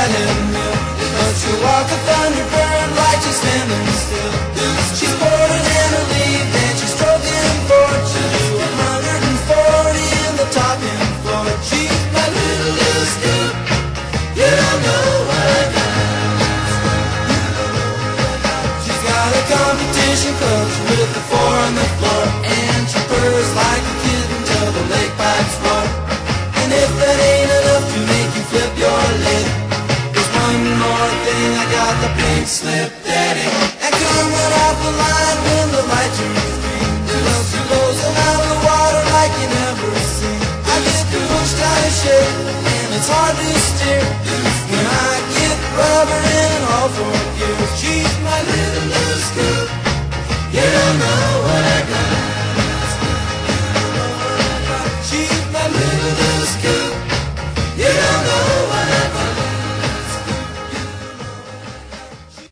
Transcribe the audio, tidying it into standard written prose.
Highland Mill. But she'll walk a thunderbird like she's standing still. She's boarded in a leaf and she's stroking fortune to 140 in the top end floor. She's my little scoop. You don't know what I got. She's got a competition coach with the 4 on the floor, and she purrs like a kitten till the lake pipes roar. And if that ain't enough to make you flip your lid, there's one more thing, I got the pink slip daddy. And coming off the line when the lights are